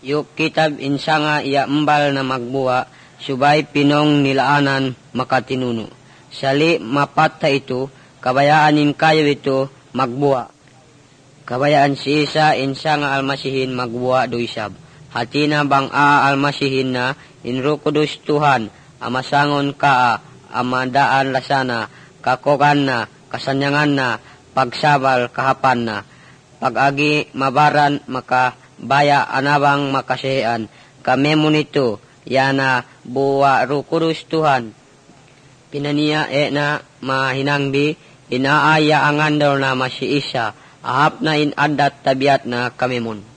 Yuk kitab insa nga iya embal na magbuwa, subay pinong nilaanan makatinuno. Sali mapatta ito, kabayaanin kayo ito magbuwa. Kabayaan si Isa insa nga almasihin magbuwa do isab. Hatina bang almasihin na inrukudos Tuhan, amasangon kaa, amadaan lasana, kakogan na, kasanyangan na, pagsabal kahapan na. Pag-agi mabaran makabaya anabang makasihan, kami mo nito, yana buwa rukudos Tuhan. Pinaniya na mahinangdi, inaaya ang andor na masi Isa, ahap na inadat tabiat na kami mon.